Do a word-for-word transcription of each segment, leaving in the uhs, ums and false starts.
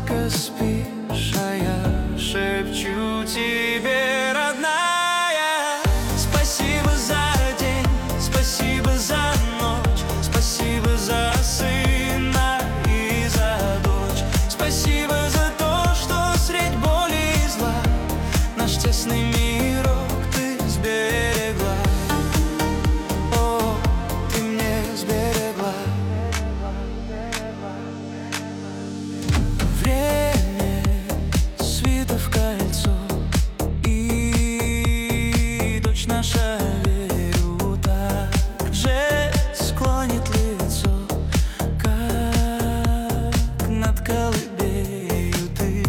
сладко спишь, а я шепчу тебе, родная. Спасибо за день, спасибо за ночь, спасибо за сына и за дочь. Спасибо за то, что средь боли и зла наш тесный мирок ты сберегла. О, ты мне сберегла. Время свито в кольцо, и дочь наша, верю, так же склонит лицо, как над колыбелью ты.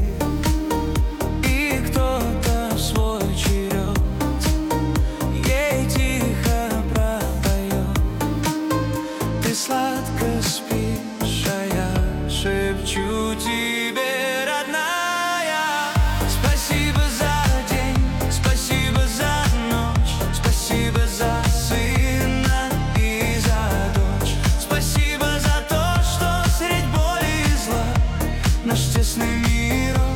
И кто-то в свой черед ей тихо пропоет. Ты сладко спишь, а я шепчу тебе, родная. Спасибо за день, спасибо за ночь, спасибо за сына и за дочь. Спасибо за то, что средь боли и зла наш тесный мир